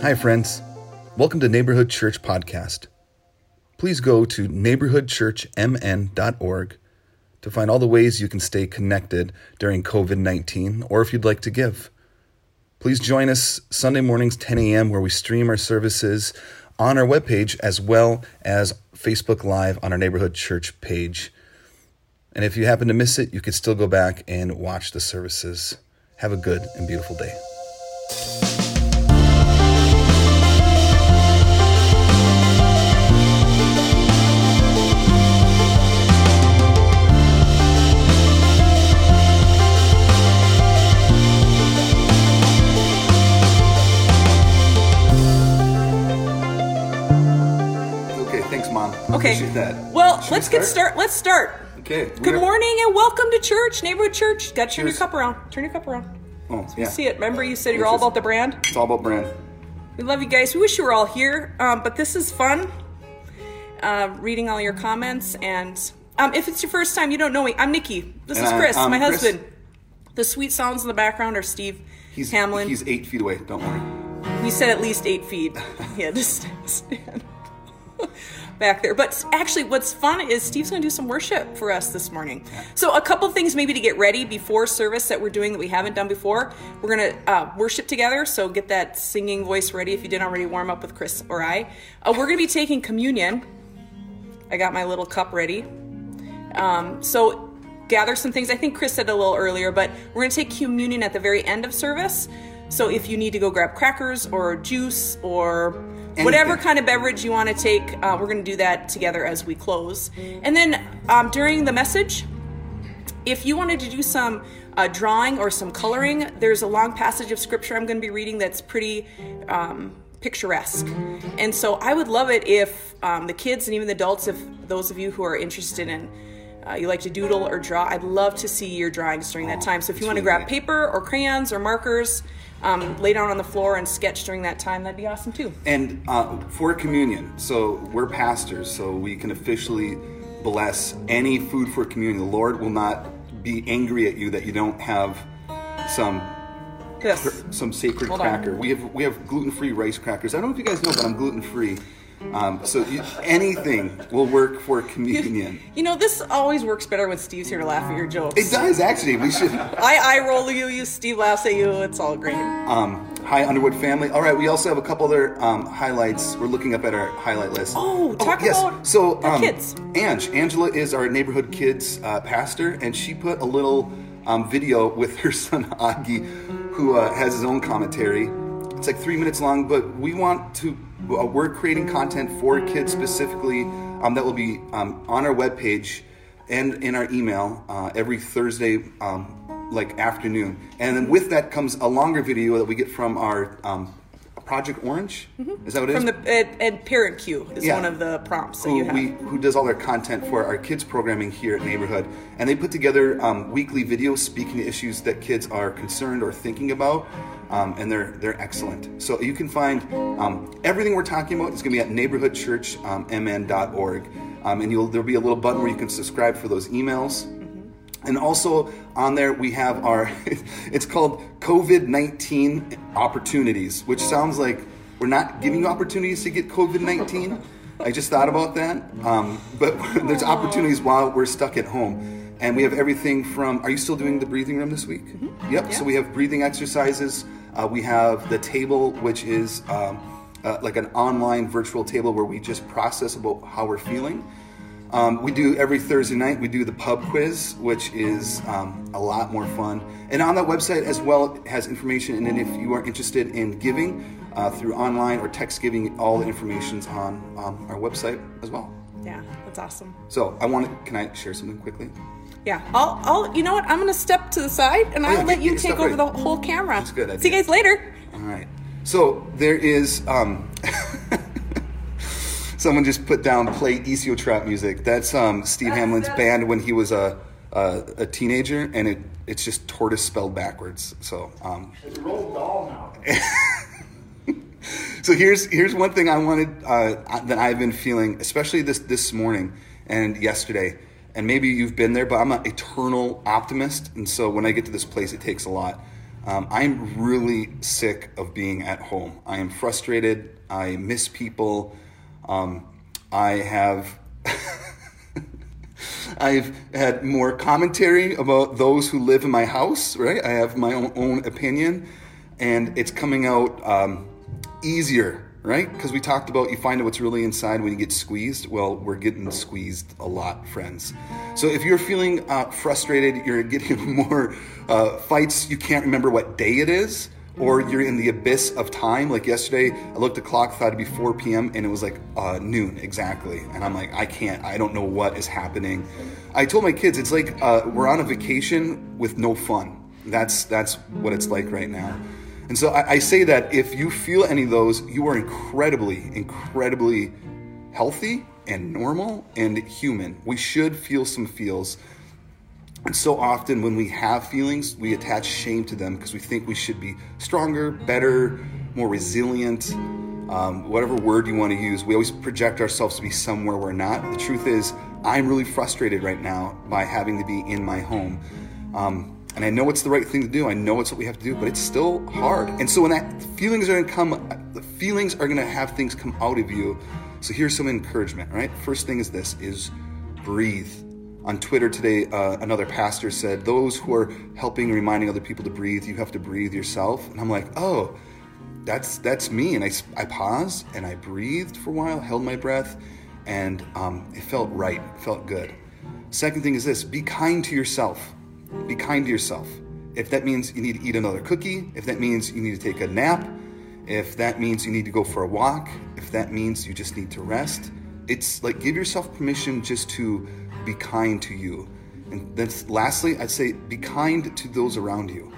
Hi, friends. Welcome to Neighborhood Church Podcast. Please go to neighborhoodchurchmn.org to find all the ways you can stay connected during COVID-19, or if you'd like to give. Please join us Sunday mornings, 10 a.m., where we stream our services on our webpage as well as Facebook Live on our Neighborhood Church page. And if you happen to miss it, you can still go back and watch the services. Have a good and beautiful day. Okay, thanks, Mom. Okay. Appreciate that. Well, Should let's we get started. Let's start. Okay. Good morning and welcome to church, Neighborhood Church. Got to turn your Cheers. cup around. Turn your cup around. Oh, You yeah. see it. Remember you said you're Yes, all yes. about the brand? It's all about brand. We love you guys. We wish you were all here, but this is fun. Reading all your comments. And if it's your first time, you don't know me, I'm Nikki. This And is Chris, I'm my Chris. husband. The sweet sounds in the background are Steve Hamlin. He's 8 feet away. Don't worry. We said at least 8 feet. He had to stand back there. But actually, what's fun is Steve's going to do some worship for us this morning. So a couple things maybe to get ready before service that we're doing that we haven't done before. We're going to worship together, so get that singing voice ready if you didn't already warm up with Chris or I. We're going to be taking communion. I got my little cup ready. So gather some things. I think Chris said a little earlier, but we're going to take communion at the very end of service. So if you need to go grab crackers or juice or whatever kind of beverage you want to take, we're going to do that together as we close. And then during the message, if you wanted to do some drawing or some coloring, there's a long passage of scripture I'm going to be reading that's pretty picturesque. And so I would love it if the kids and even the adults, if those of you who are interested in you like to doodle or draw, I'd love to see your drawings during that time. So if you want to grab paper or crayons or markers, lay down on the floor and sketch during that time, that'd be awesome too. And for communion, so we're pastors, so we can officially bless any food for communion. The Lord will not be angry at you that you don't have some sacred Hold on. cracker. We have gluten-free rice crackers. I don't know if you guys know, but I'm gluten-free. Anything will work for communion. You know, this always works better when Steve's here to laugh at your jokes. It does, actually. We should. I roll you, Steve laughs at you. It's all great. Hi, Underwood family. All right, we also have a couple other highlights. We're looking up at our highlight list. Talk yes. about so, the kids. Angela is our neighborhood kids pastor, and she put a little video with her son Augie, who has his own commentary. It's like 3 minutes long, but we're creating content for kids specifically that will be on our webpage and in our email every Thursday afternoon. And then with that comes a longer video that we get from our Project Orange. Mm-hmm. Is that what it is? And Parent Q is one of the prompts that you have. Who does all their content for our kids programming here at Neighborhood. And they put together weekly videos speaking to issues that kids are concerned or thinking about. And they're excellent. So you can find everything we're talking about is going to be at neighborhoodchurchmn.org. And there'll be a little button where you can subscribe for those emails. And also on there we have it's called COVID-19 opportunities, which sounds like we're not giving you opportunities to get COVID-19. I just thought about that. But there's opportunities while we're stuck at home. And we have everything from, are you still doing the breathing room this week? Mm-hmm. Yep. Yeah. So we have breathing exercises. We have the table, which is like an online virtual table where we just process about how we're feeling. We do every Thursday night, we do the pub quiz, which is a lot more fun. And on that website as well, it has information. And then if you are interested in giving through online or text giving, all the information's on our website as well. Yeah, that's awesome. So can I share something quickly? Yeah, I'll. You know what? I'm going to step to the side and I'll let you take over the whole camera. That's good. See you guys later. All right. So there is. Someone just put down play ECO trap music. That's Steve Hamlin's band when he was a teenager, and it's just tortoise spelled backwards. So it's Roald Dahl now. So here's one thing I wanted that I've been feeling, especially this morning and yesterday. And maybe you've been there, but I'm an eternal optimist, and so when I get to this place, it takes a lot. I'm really sick of being at home. I am frustrated. I miss people. I have I've had more commentary about those who live in my house, right? I have my own opinion, and it's coming out easier, right? Because we talked about you find out what's really inside when you get squeezed. Well, we're getting squeezed a lot, friends. So if you're feeling frustrated, you're getting more fights, you can't remember what day it is, or you're in the abyss of time. Like yesterday, I looked at the clock, thought it'd be 4 p.m., and it was like noon exactly. And I'm like, I don't know what is happening. I told my kids, it's like we're on a vacation with no fun. That's what it's like right now. And so I say that if you feel any of those, you are incredibly healthy and normal and human. We should feel some feels. And so often when we have feelings, we attach shame to them because we think we should be stronger, better, more resilient, whatever word you want to use. We always project ourselves to be somewhere we're not. The truth is, I'm really frustrated right now by having to be in my home. And I know it's the right thing to do. I know it's what we have to do, but it's still hard. And so when the feelings are going to have things come out of you. So here's some encouragement, right? First thing is this, is breathe. On Twitter today, another pastor said, those who are helping, reminding other people to breathe, you have to breathe yourself. And I'm like, oh, that's me. And I paused and I breathed for a while, held my breath, and it felt right, it felt good. Second thing is this, be kind to yourself. Be kind to yourself. If that means you need to eat another cookie, if that means you need to take a nap, if that means you need to go for a walk, if that means you just need to rest, it's like give yourself permission just to be kind to you. And then lastly, I'd say be kind to those around you.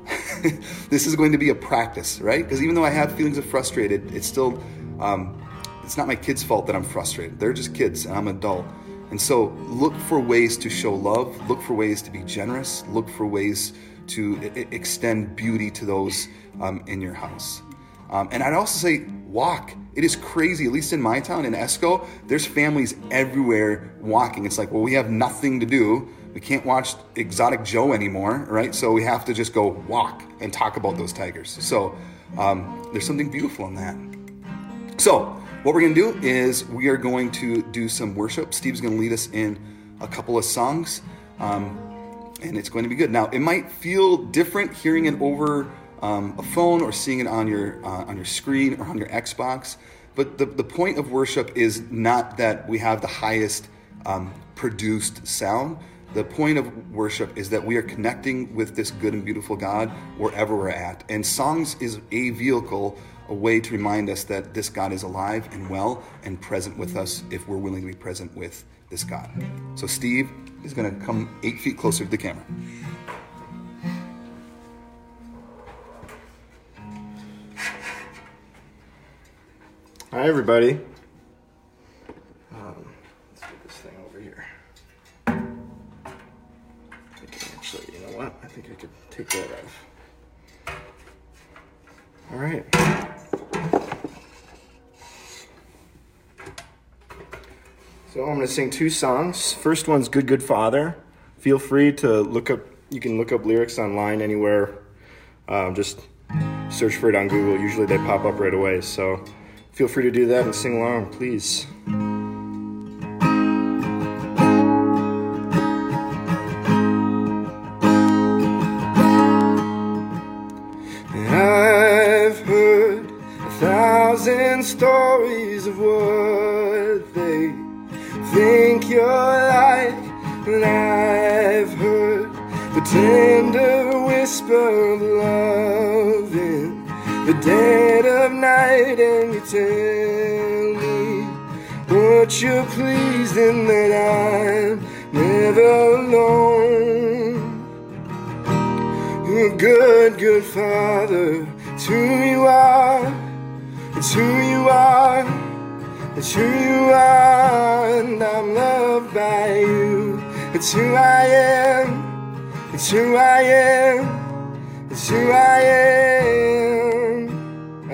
This is going to be a practice, right? Because even though I have feelings of frustrated, it's still, it's not my kids' fault that I'm frustrated. They're just kids and I'm an adult. And so look for ways to show love, look for ways to be generous, look for ways to extend beauty to those in your house. And I'd also say walk. It is crazy, at least in my town, in Esco, there's families everywhere walking. It's like, well, we have nothing to do. We can't watch Exotic Joe anymore, right? So we have to just go walk and talk about those tigers. So there's something beautiful in that. So what we're going to do is we are going to do some worship. Steve's going to lead us in a couple of songs, and it's going to be good. Now, it might feel different hearing it over a phone or seeing it on your screen or on your Xbox, but the point of worship is not that we have the highest produced sound. The point of worship is that we are connecting with this good and beautiful God wherever we're at. And songs is a vehicle, a way to remind us that this God is alive and well and present with us if we're willing to be present with this God. So Steve is going to come 8 feet closer to the camera. Hi, everybody. Let's get this thing over here. Actually, you know what? I think I could take that off. All right. So I'm going to sing 2 songs. First one's Good, Good Father. Feel free to look up, you can look up lyrics online anywhere. Just search for it on Google. Usually they pop up right away. So feel free to do that and sing along, please. I've heard 1,000 stories of what they think you're like, and I've heard the tender whisper of love in the dead of night, and you tell me what you're pleased and that I'm never alone. A good, good Father, it's who you are, it's who you are, it's who you are, and I'm loved by you. It's who I am, it's who I am, it's who I am.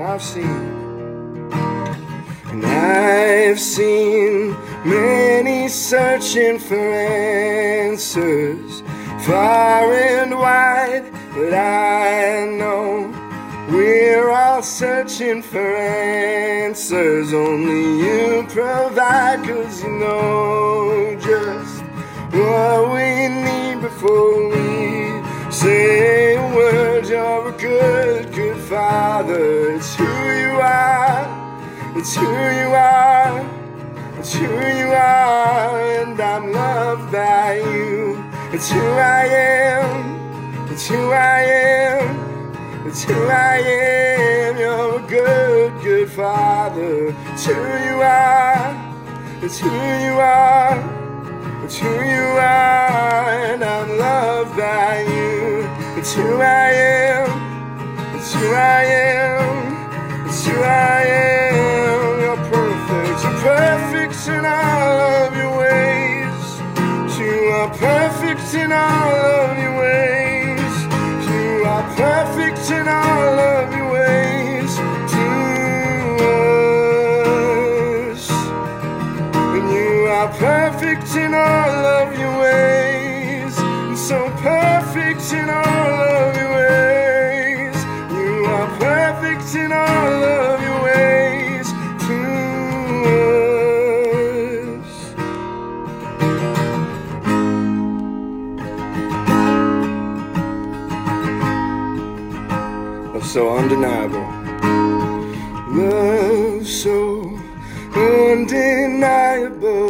I've seen many searching for answers, far and wide, but I know we're all searching for answers. Only you provide, 'cause you know just what we need before we say a word. You're a good, good Father. It's who you are. It's who you are. It's who you are. And I'm loved by you. It's who I am. It's who I am. It's who I am. You're a good, good Father. It's who you are. It's who you are. It's who you are. And I'm loved by you. It's who I am. It's who I am. It's who I am. You're perfect. You're perfect in all of your ways. You are perfect in all of your ways. You are perfect in all of your ways to us. And you are perfect in all of your ways. And so perfect in all of your ways. You are perfect in all of your ways to us. Love so undeniable. Love so undeniable.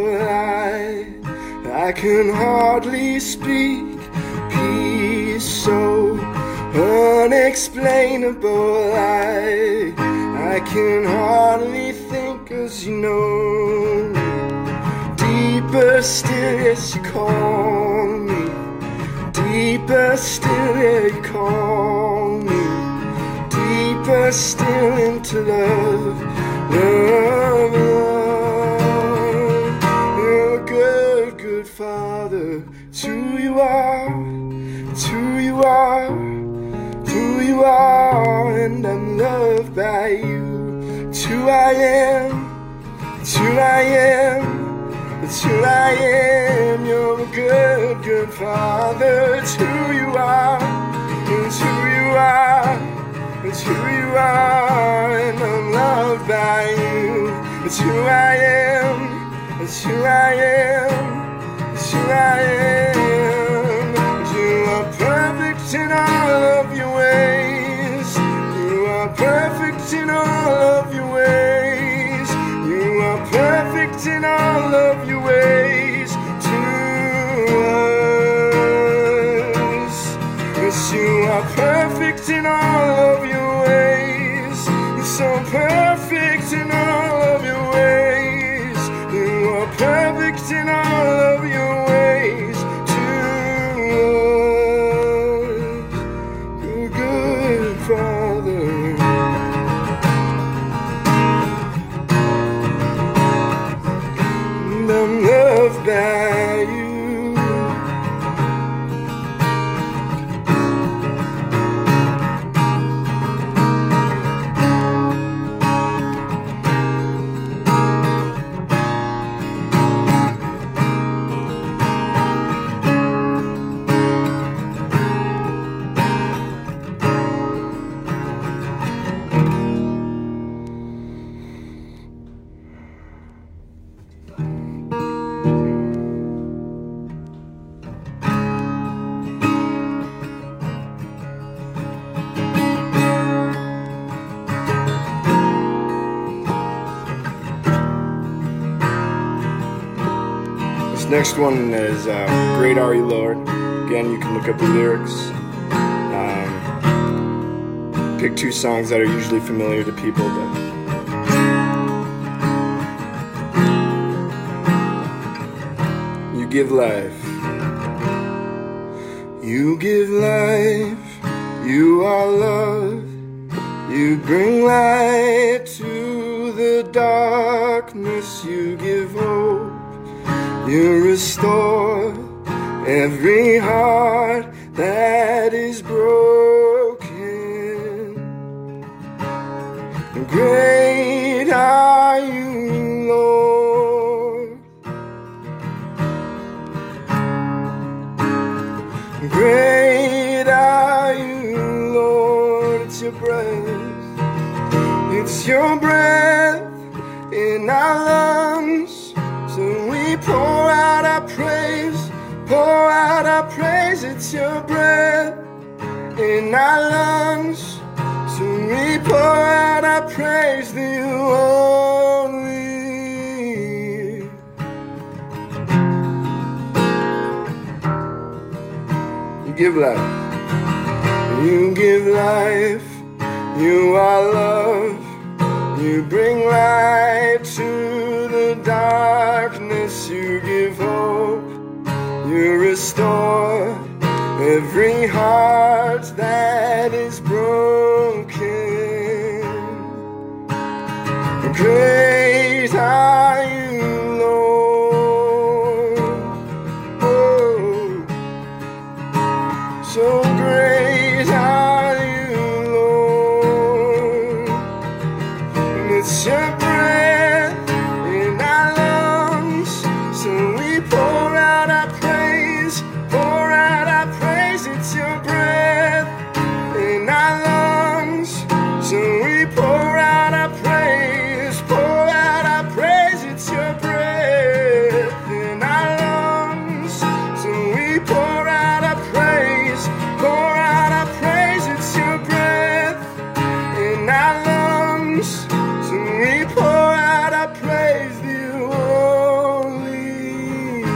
I can hardly speak. Peace so unexplainable. I can hardly think, 'cause you know me. Deeper still, yes, you call me. Deeper still, yeah, you call me. Deeper still into love, love, love. You're a good, good Father. It's who you are. It's who you are. It's who you are. And I'm loved by you. It's who I am. It's who I am. It's who I am. You're a good, good Father. It's who you are. It's who you are. It's who you are. And I'm loved by you. It's who I am. It's who I am. It's who I am. You are perfect in all of your ways. You are perfect in all of your ways. You are perfect in all of your ways to us. Yes, you are perfect in all of your ways. You're so perfect in all of your ways. You are perfect in all of your ways to us. You're a good Father. And I'm loved by you. This next one is Great Are You, Lord. Again, you can look up the lyrics. Pick two songs that are usually familiar to people. But you give life. You give life. You are love. You bring light to the darkness. You give hope. You restore every heart that is broken. Great are you, Lord. Great are you, It's your breath in our lungs, so we pour out our praise, pour out our praise. It's your breath in our lungs, so we pour out our praise to you only. You give life, you give life, you are love. You bring light to the darkness, you give hope, you restore every heart that is broken. Great are you, Lord, oh, so great are you, Lord. It's your breath in our lungs, so we pour out our praise, pour out our praise. It's your breath in our lungs, so we pour out our praise, pour out our praise. It's your breath in our lungs, so we pour out our praise, pour out our praise. It's your breath in our lungs, so we pour out our praise to you only.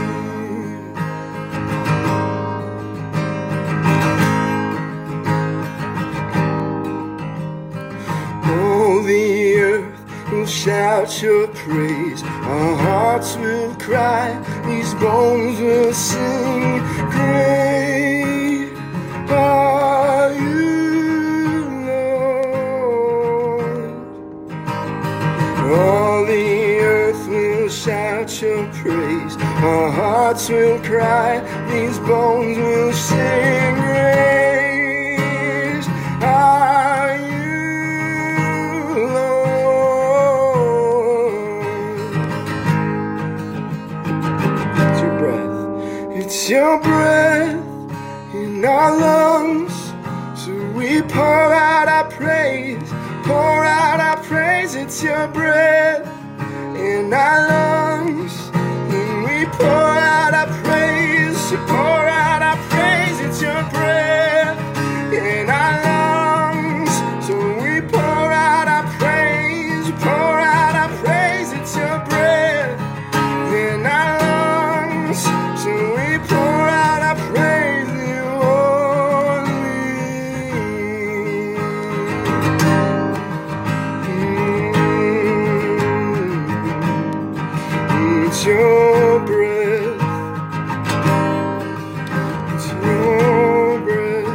All the earth will shout your praise, our hearts will cry, these bones will sing. Great are you, Lord. All the earth will shout your praise, our hearts will cry, these bones will sing. Great are you, Lord. It's your breath, it's your breath in our lungs, so we pour out our praise, pour out our praise. It's your breath in our lungs, and we pour out our praise, pour out our praise. It's your breath in our lungs, so we pour out our praise, pour out our praise. It's your breath in our lungs, so we pour out our praise to you only. It's your breath, it's your breath.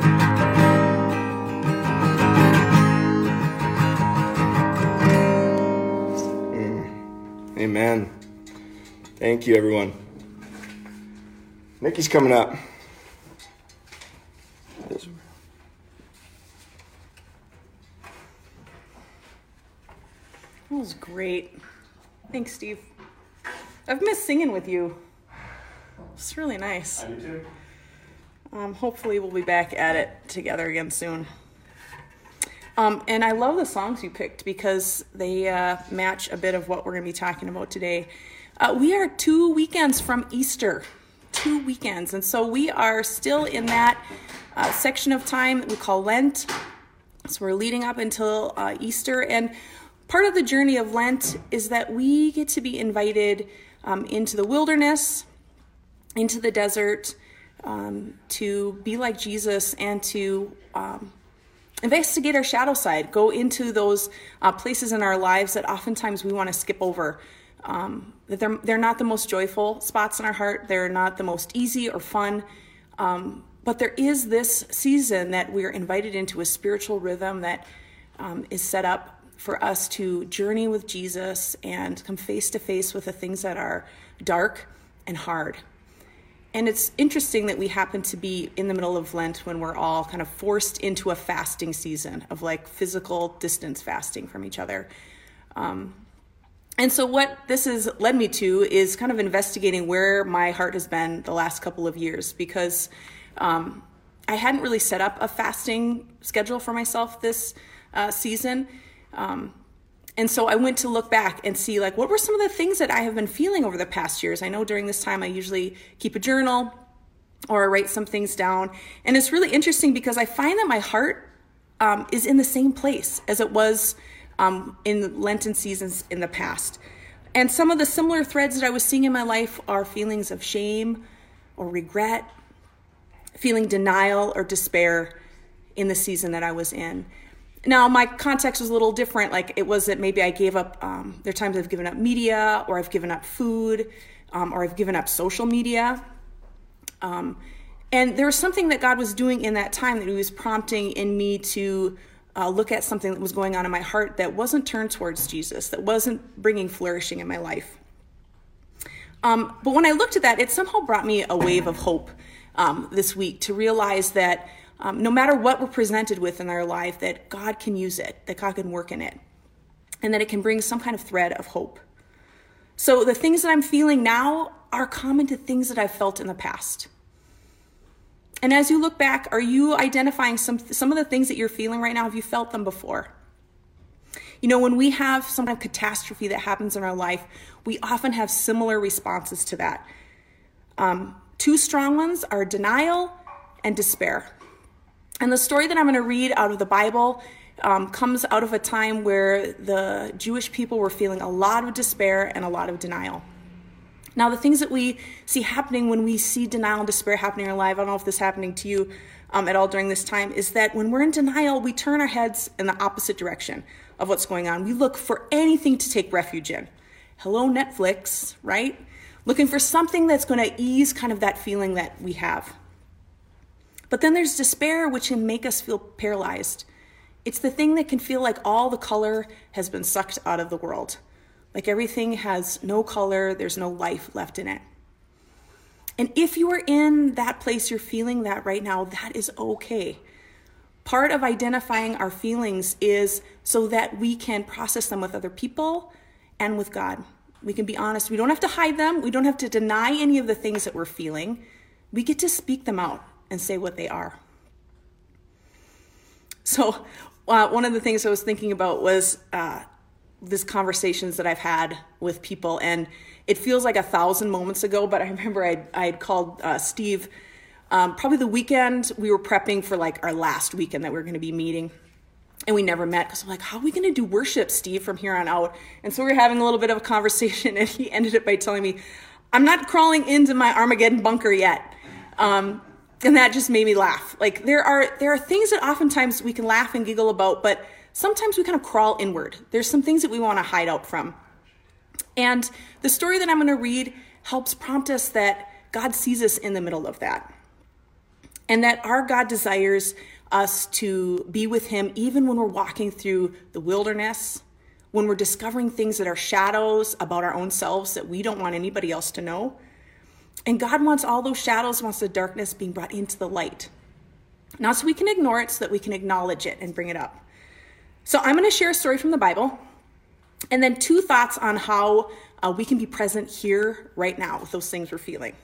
Amen. Thank you, everyone. Nikki's coming up. That was great. Thanks, Steve. I've missed singing with you. It's really nice. I do too. Hopefully we'll be back at it together again soon. And I love the songs you picked because they match a bit of what we're going to be talking about today. We are 2 weekends from Easter. 2 weekends. And so we are still in that section of time that we call Lent. So we're leading up until Easter. And part of the journey of Lent is that we get to be invited into the wilderness, into the desert, to be like Jesus and to investigate our shadow side, go into those places in our lives that oftentimes we want to skip over. That they're not the most joyful spots in our heart. They're not the most easy or fun. But there is this season that we're invited into a spiritual rhythm that is set up for us to journey with Jesus and come face to face with the things that are dark and hard. And it's interesting that we happen to be in the middle of Lent when we're all kind of forced into a fasting season of like physical distance fasting from each other. And so what this has led me to is kind of investigating where my heart has been the last couple of years, because I hadn't really set up a fasting schedule for myself this season. And so I went to look back and see, like, what were some of the things that I have been feeling over the past years? I know during this time I usually keep a journal or I write some things down. And it's really interesting because I find that my heart is in the same place as it was in Lenten seasons in the past. And some of the similar threads that I was seeing in my life are feelings of shame or regret, feeling denial or despair in the season that I was in. Now, my context was a little different. Like, it was that maybe I gave up, there are times I've given up media, or I've given up food, or I've given up social media. And there was something that God was doing in that time that he was prompting in me to look at something that was going on in my heart that wasn't turned towards Jesus, that wasn't bringing flourishing in my life. But when I looked at that, it somehow brought me a wave of hope this week to realize that no matter what we're presented with in our life, that God can use it, that God can work in it, and that it can bring some kind of thread of hope. So the things that I'm feeling now are common to things that I've felt in the past. And as you look back, are you identifying some of the things that you're feeling right now? Have you felt them before? You know, when we have some kind of catastrophe that happens in our life, we often have similar responses to that. Two strong ones are denial and despair. And the story that I'm going to read out of the Bible comes out of a time where the Jewish people were feeling a lot of despair and a lot of denial. Now, the things that we see happening when we see denial and despair happening in our life, I don't know if this is happening to you at all during this time, is that when we're in denial, we turn our heads in the opposite direction of what's going on. We look for anything to take refuge in. Hello, Netflix, right? Looking for something that's going to ease kind of that feeling that we have. But then there's despair, which can make us feel paralyzed. It's the thing that can feel like all the color has been sucked out of the world. Like everything has no color, there's no life left in it. And if you are in that place, you're feeling that right now, that is okay. Part of identifying our feelings is so that we can process them with other people and with God. We can be honest. We don't have to hide them. We don't have to deny any of the things that we're feeling. We get to speak them out and say what they are. So one of the things I was thinking about was these conversations that I've had with people, and it feels like 1,000 moments ago, but I remember I had called Steve probably the weekend we were prepping for like our last weekend that we were going to be meeting, and we never met because I'm like, how are we going to do worship, Steve, from here on out? And so we were having a little bit of a conversation, and he ended it by telling me, I'm not crawling into my Armageddon bunker yet. And that just made me laugh. Like there are things that oftentimes we can laugh and giggle about, but sometimes we kind of crawl inward. There's some things that we want to hide out from. And the story that I'm going to read helps prompt us that God sees us in the middle of that. And that our God desires us to be with him even when we're walking through the wilderness, when we're discovering things that are shadows about our own selves that we don't want anybody else to know. And God wants all those shadows, wants the darkness being brought into the light. Not so we can ignore it, so that we can acknowledge it and bring it up. So I'm going to share a story from the Bible, and then 2 thoughts on how we can be present here right now with those things we're feeling.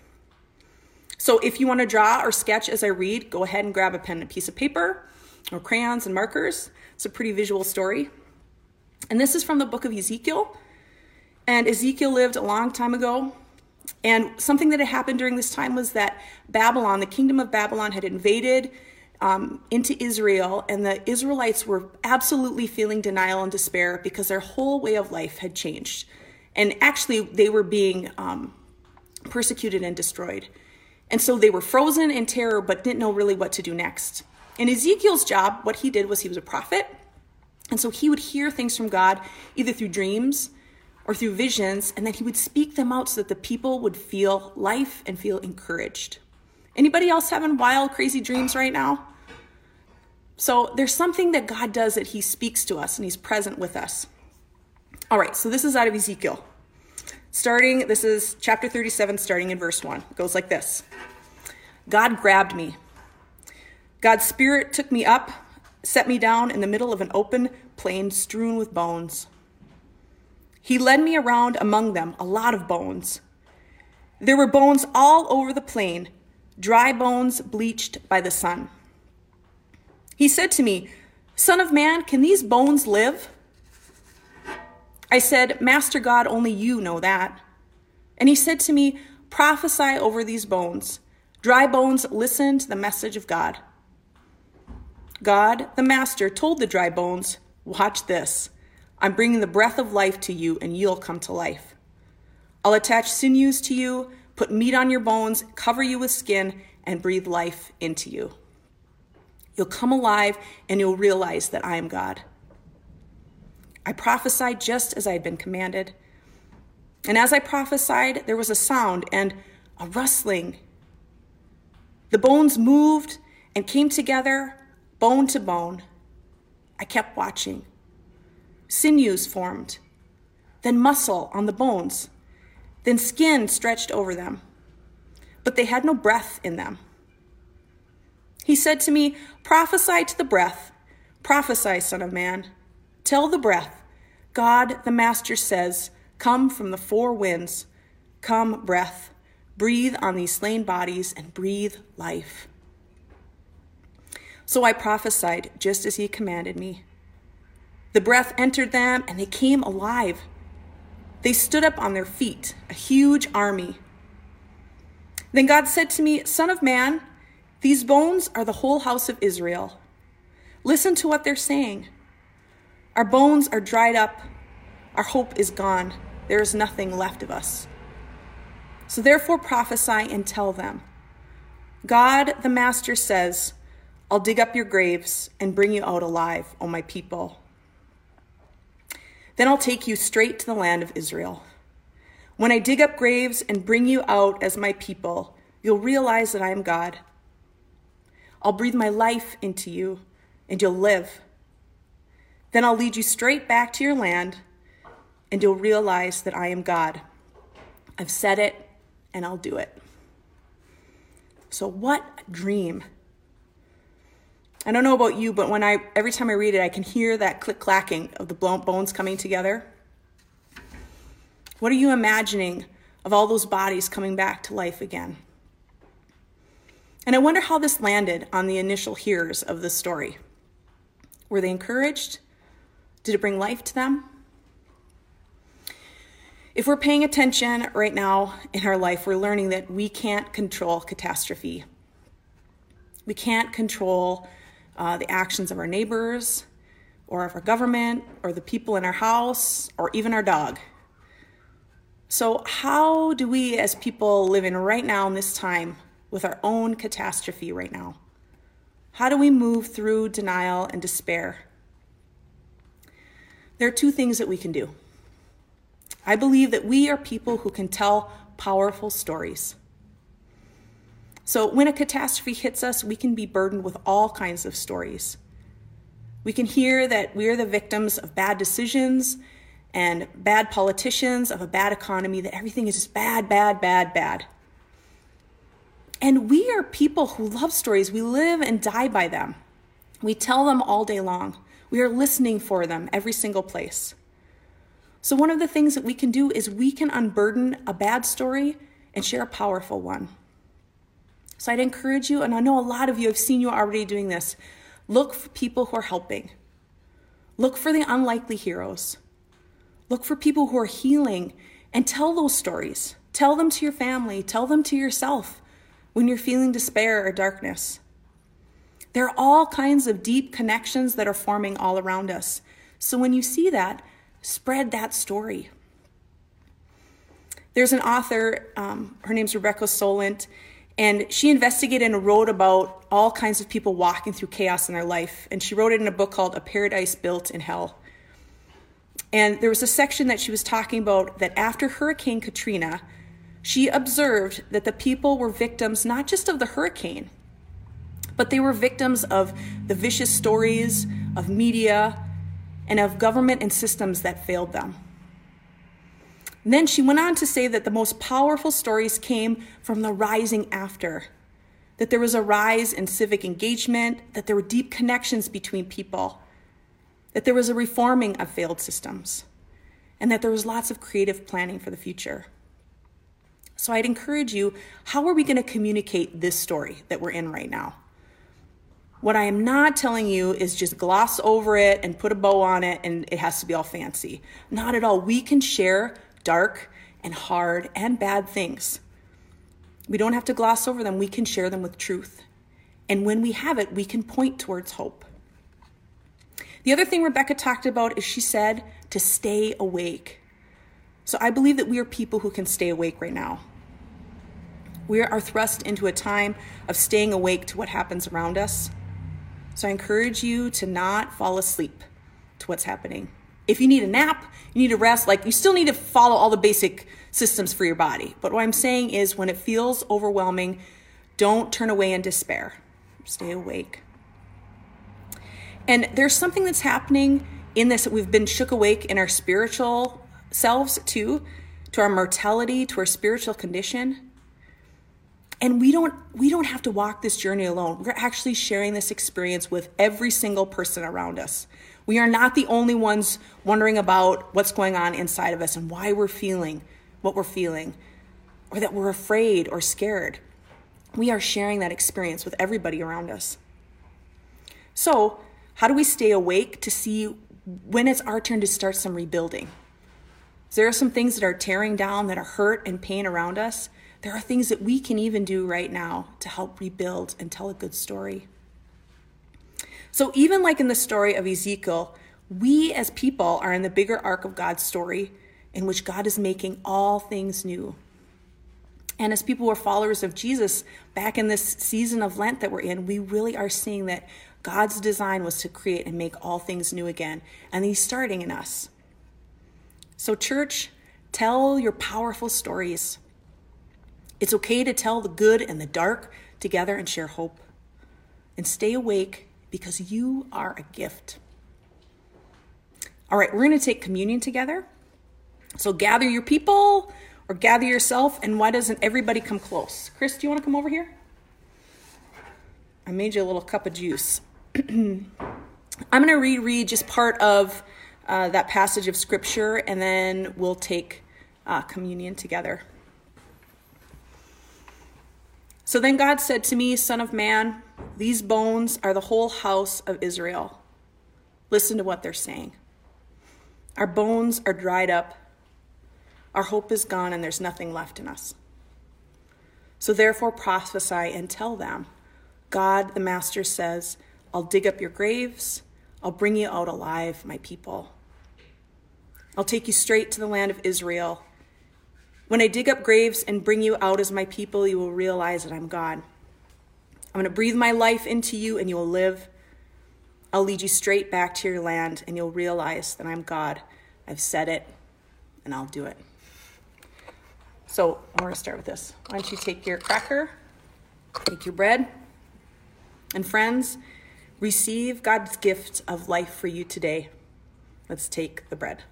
So if you want to draw or sketch as I read, go ahead and grab a pen and a piece of paper or crayons and markers. It's a pretty visual story. And this is from the book of Ezekiel. And Ezekiel lived a long time ago. And something that had happened during this time was that Babylon, the kingdom of Babylon, had invaded into Israel, and the Israelites were absolutely feeling denial and despair because their whole way of life had changed. And actually, they were being persecuted and destroyed. And so they were frozen in terror, but didn't know really what to do next. And Ezekiel's job, what he did was he was a prophet. And so he would hear things from God, either through dreams or through visions, and then he would speak them out so that the people would feel life and feel encouraged. Anybody else having wild, crazy dreams right now? So there's something that God does that he speaks to us and he's present with us. All right, so this is out of Ezekiel. This is chapter 37, starting in verse 1. It goes like this. God grabbed me. God's spirit took me up, set me down in the middle of an open plain strewn with bones. He led me around among them, a lot of bones. There were bones all over the plain, dry bones bleached by the sun. He said to me, Son of man, can these bones live? I said, Master God, only you know that. And he said to me, prophesy over these bones. Dry bones, listen to the message of God. God, the master, told the dry bones, watch this. I'm bringing the breath of life to you, and you'll come to life. I'll attach sinews to you, put meat on your bones, cover you with skin, and breathe life into you. You'll come alive, and you'll realize that I am God. I prophesied just as I had been commanded. And as I prophesied, there was a sound and a rustling. The bones moved and came together, bone to bone. I kept watching. Sinews formed, then muscle on the bones, then skin stretched over them. But they had no breath in them. He said to me, prophesy to the breath. Prophesy, Son of Man. Tell the breath. God, the Master, says, come from the four winds. Come, breath. Breathe on these slain bodies and breathe life. So I prophesied just as he commanded me. The breath entered them and they came alive. They stood up on their feet, a huge army. Then God said to me, Son of man, these bones are the whole house of Israel. Listen to what they're saying. Our bones are dried up. Our hope is gone. There is nothing left of us. So therefore prophesy and tell them, God, the Master, says, I'll dig up your graves and bring you out alive, O my people. Then I'll take you straight to the land of Israel. When I dig up graves and bring you out as my people, you'll realize that I am God. I'll breathe my life into you, and you'll live. Then I'll lead you straight back to your land, and you'll realize that I am God. I've said it, and I'll do it. So what a dream. I don't know about you, but every time I read it, I can hear that click-clacking of the bones coming together. What are you imagining of all those bodies coming back to life again? And I wonder how this landed on the initial hearers of this story. Were they encouraged? Did it bring life to them? If we're paying attention right now in our life, we're learning that we can't control catastrophe. We can't control the actions of our neighbors or of our government or the people in our house or even our dog. So how do we as people living right now in this time with our own catastrophe right now, how do we move through denial and despair? There are two things that we can do. I believe that we are people who can tell powerful stories. So when a catastrophe hits us, we can be burdened with all kinds of stories. We can hear that we're the victims of bad decisions and bad politicians, of a bad economy, that everything is just bad, bad, bad, bad. And we are people who love stories. We live and die by them. We tell them all day long. We are listening for them every single place. So one of the things that we can do is we can unburden a bad story and share a powerful one. So I'd encourage you, and I know a lot of you, I've seen you already doing this, look for people who are helping. Look for the unlikely heroes. Look for people who are healing and tell those stories. Tell them to your family. Tell them to yourself when you're feeling despair or darkness. There are all kinds of deep connections that are forming all around us. So when you see that, spread that story. There's an author, her name's Rebecca Solent, and she investigated and wrote about all kinds of people walking through chaos in their life. And she wrote it in a book called A Paradise Built in Hell. And there was a section that she was talking about that after Hurricane Katrina, she observed that the people were victims not just of the hurricane, but they were victims of the vicious stories of media and of government and systems that failed them. And then she went on to say that the most powerful stories came from the rising after, that there was a rise in civic engagement, that there were deep connections between people, that there was a reforming of failed systems, and that there was lots of creative planning for the future. So I'd encourage you, how are we going to communicate this story that we're in right now? What I am not telling you is just gloss over it and put a bow on it and it has to be all fancy. Not at all. We can share dark and hard and bad things. We don't have to gloss over them. We can share them with truth. And when we have it, we can point towards hope. The other thing Rebecca talked about is she said to stay awake. So I believe that we are people who can stay awake right now. We are thrust into a time of staying awake to what happens around us. So I encourage you to not fall asleep to what's happening. If you need a nap, you need a rest, you still need to follow all the basic systems for your body. But what I'm saying is when it feels overwhelming, don't turn away in despair. Stay awake. And there's something that's happening in this that we've been shook awake in our spiritual selves too, to our mortality, to our spiritual condition. And we don't have to walk this journey alone. We're actually sharing this experience with every single person around us. We are not the only ones wondering about what's going on inside of us and why we're feeling what we're feeling, or that we're afraid or scared. We are sharing that experience with everybody around us. So, how do we stay awake to see when it's our turn to start some rebuilding? There are some things that are tearing down, that are hurt and pain around us. There are things that we can even do right now to help rebuild and tell a good story. So even like in the story of Ezekiel, we as people are in the bigger arc of God's story in which God is making all things new. And as people who are followers of Jesus, back in this season of Lent that we're in, we really are seeing that God's design was to create and make all things new again. And He's starting in us. So church, tell your powerful stories. It's okay to tell the good and the dark together and share hope. And stay awake because you are a gift. All right, we're going to take communion together. So gather your people or gather yourself, and why doesn't everybody come close? Chris, do you want to come over here? I made you a little cup of juice. I'm going to reread just part of that passage of scripture, and then we'll take communion together. So then God said to me, Son of man, these bones are the whole house of Israel. Listen to what they're saying. Our bones are dried up. Our hope is gone, and there's nothing left in us. So therefore prophesy and tell them, God, the Master says, I'll dig up your graves. I'll bring you out alive, my people. I'll take you straight to the land of Israel. When I dig up graves and bring you out as my people, you will realize that I'm God. I'm going to breathe my life into you and you will live. I'll lead you straight back to your land and you'll realize that I'm God. I've said it and I'll do it. So I'm going to start with this. Why don't you take your cracker, take your bread, and friends, receive God's gift of life for you today. Let's take the bread.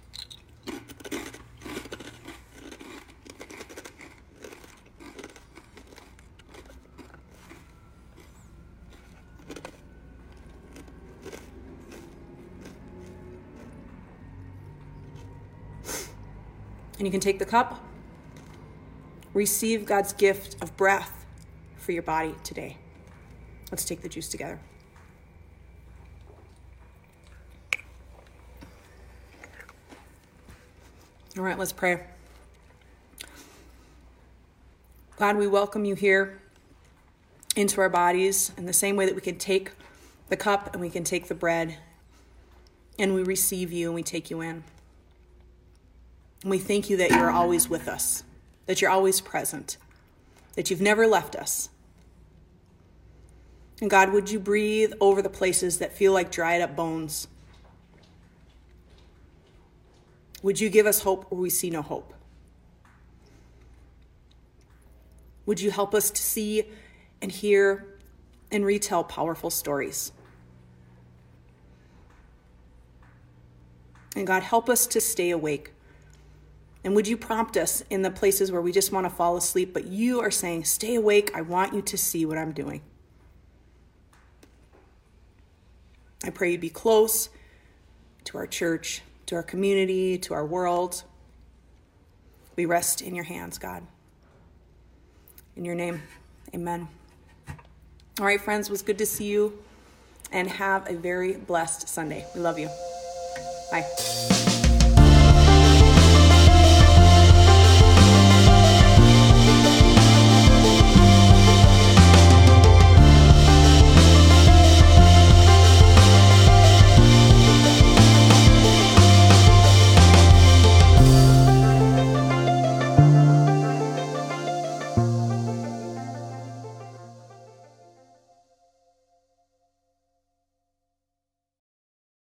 And you can take the cup. Receive God's gift of breath for your body today. Let's take the juice together. All right, let's pray. God, we welcome you here into our bodies in the same way that we can take the cup and we can take the bread, and we receive you and we take you in. And we thank you that you're always with us, that you're always present, that you've never left us. And God, would you breathe over the places that feel like dried up bones? Would you give us hope where we see no hope? Would you help us to see and hear and retell powerful stories? And God, help us to stay awake. And would you prompt us in the places where we just want to fall asleep, but you are saying, stay awake, I want you to see what I'm doing. I pray you'd be close to our church, to our community, to our world. We rest in your hands, God. In your name, amen. All right, friends, it was good to see you. and have a very blessed Sunday. We love you. Bye.